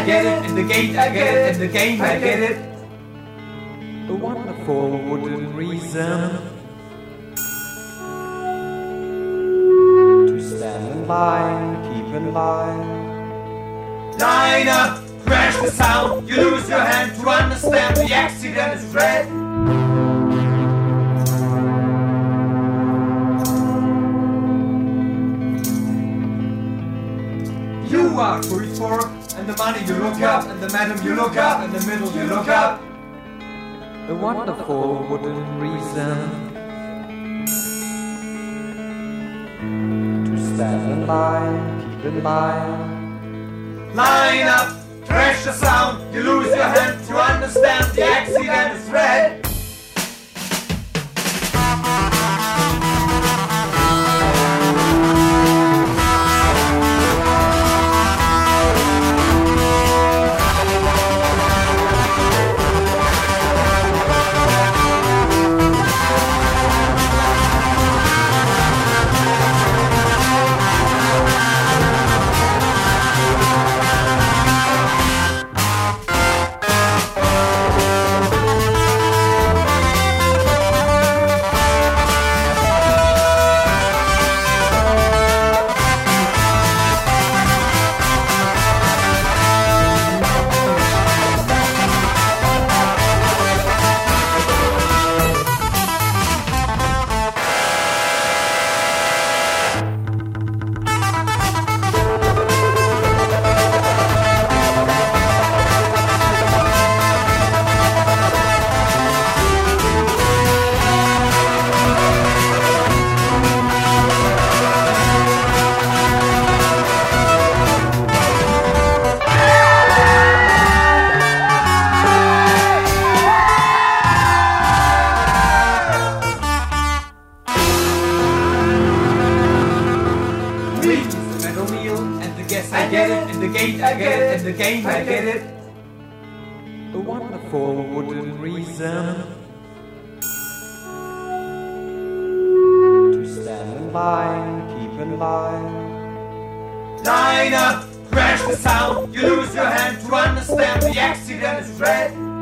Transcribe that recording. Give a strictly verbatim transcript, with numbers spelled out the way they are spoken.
I get it. In the gate, I get it. In the game, I get it. A wonderful wooden reason to stand in line, keep in line. Line up, crash the sound. You lose your hand to understand the accident is red. You are free fork, and the money you look up, and the madam you look up, and the middle you look up. A wonderful wooden reason to stand in line, keep in line. Line up, crash the sound. You lose your hand to understand the accident is red. I get it. In the gate, I get it. In the game, I get it. A wonderful wooden reason to stand in line, keep in line. Line up, crash the sound. You lose your hand to understand the accident is red.